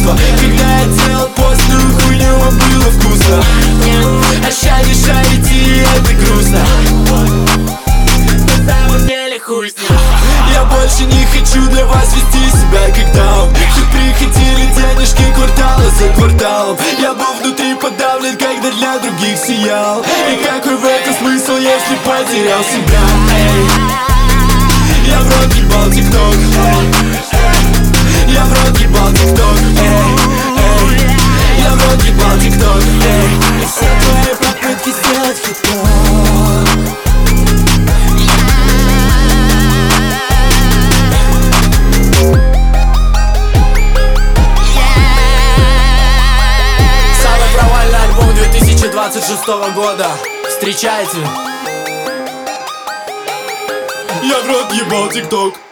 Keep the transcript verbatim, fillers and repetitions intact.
чувства. Когда я делал постную хуйню, а было вкусно. А ща не шарите, и это грустно. На самом деле хуй с ним. Я больше не хочу для вас вести себя как даун. Тут приходили денежки квартала за кварталом. Я был внутри подавлен, когда для других сиял. И какой в этом смысл, если потерял себя? Эй. Я в рот ебал тикток. Я в рот ебал тикток. Я в рот ебал тикток. И все твои попытки сделать хит-топ. две тысячи двадцать шестого года. Встречайте. Я в рот ебал тикток.